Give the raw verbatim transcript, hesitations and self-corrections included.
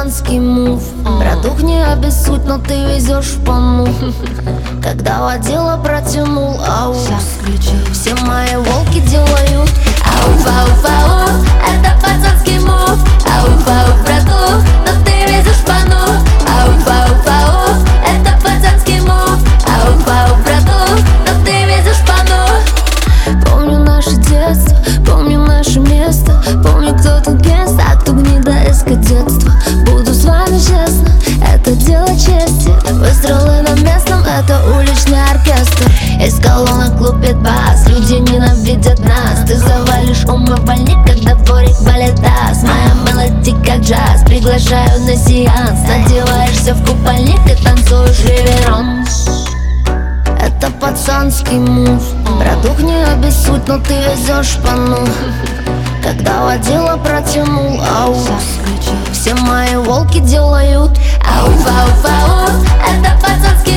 пацанский мув. Братух, не обессудь, но ты везешь в пану. Когда водила протянул аус, все мои волки делают ауф, ауф, ауф. Это пацанский мув. Ауф, ауф, братух, но ты везешь в пану. Ауф, ауф, ауф. Это пацанский мув. Ауф, ауф, братух, но ты везешь в пану. Помню наше детство, помню наше место. Помню, кто тут гест, а кто гнида из кадетства. Буду с вами честно, это дело чести. Выстрелы на местном, это уличный оркестр. Из колонок лупит бас, люди ненавидят нас. Ты завалишь умывальник, когда дворик балетас. Моя мелодия как джаз, приглашаю на сеанс. Надеваешься в купальник и танцуешь реверанс. Это пацанский мув. Братух, не обессудь, но ты везешь в пану. Когда водила протянул аус, все мои волки делают ауф, ауф, ауф. Это пацанский